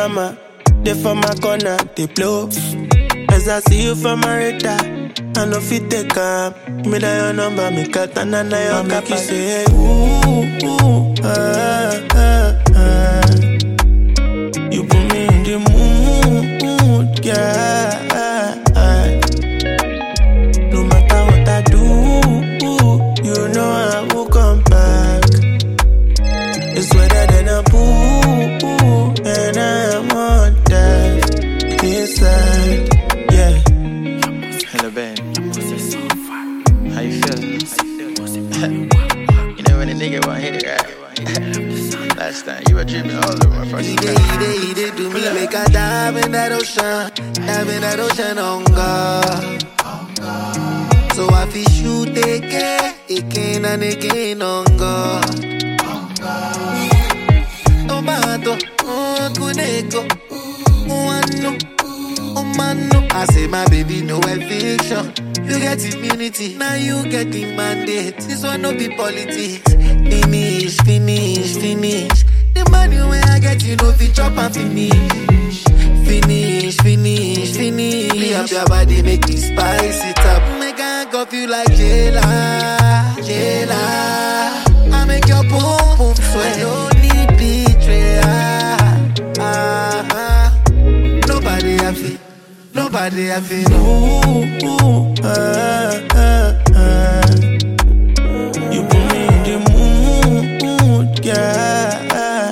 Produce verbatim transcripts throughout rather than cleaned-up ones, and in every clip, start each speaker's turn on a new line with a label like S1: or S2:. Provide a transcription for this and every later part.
S1: drama. They for my corner, they blow. As I see you from my radar, I know fit take up. Me that your number, me cut and I know your cap. You say, ooh, ooh, ah, ah, ah. You put me in the mood, yeah. No matter what I do, you know I will come back. It's wetter than a pool, and I want that inside, yeah.
S2: Hello, Ben. How you feel? You know when a nigga want hit it right? Last time you were dreaming all over my first time.
S3: He did, he did do me make a dive in that ocean, dive in that ocean on God. So I feel shoot again, again and again on God. Tomato, oh kuneko, oh oh mano. I say my baby no eviction. You get immunity, now you get the mandate. This one no be politics. Finish, finish, finish. The money when I get you know fit chop and finish. Finish, finish, finish. Clean up your body, make it spice it up. Make I go feel like Jayla, Jayla. I make your boom boom sweat. Don't need betrayal. Ah, ah. Nobody I feel, nobody I feel.
S1: Ooh, ooh, ah, ah, ah. You put me in the mood, yeah.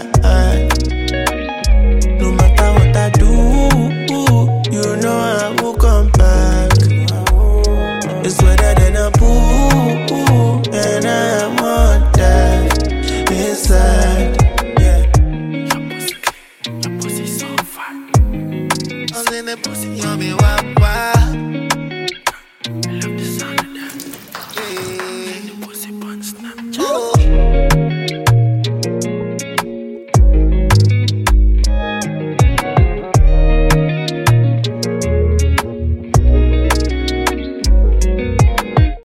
S1: No matter what I do, you know I will come back. It's wetter than a pool, and I want that inside, yeah.
S3: Your pussy so fat. I was in the pussy on me, wah, wah. I love the sound of that. Yeah. The pussy bun snap.